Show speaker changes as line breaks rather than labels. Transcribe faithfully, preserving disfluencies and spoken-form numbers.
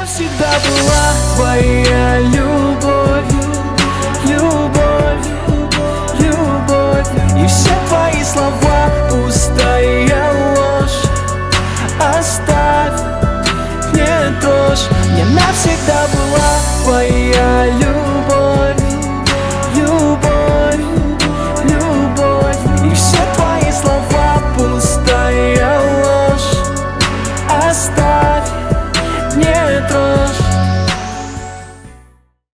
всегда была твоя любовь, любовь, любовь. И все твои слова пустая ложь. Оставь, не трожь, мне навсегда была твоя